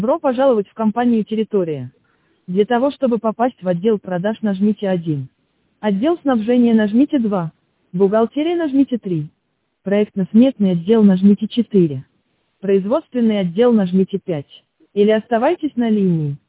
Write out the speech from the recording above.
Добро пожаловать в компанию «Территория». Для того, чтобы попасть в отдел продаж, нажмите 1. Отдел снабжения нажмите 2. Бухгалтерия нажмите 3. Проектно-сметный отдел нажмите 4. Производственный отдел нажмите 5. Или оставайтесь на линии.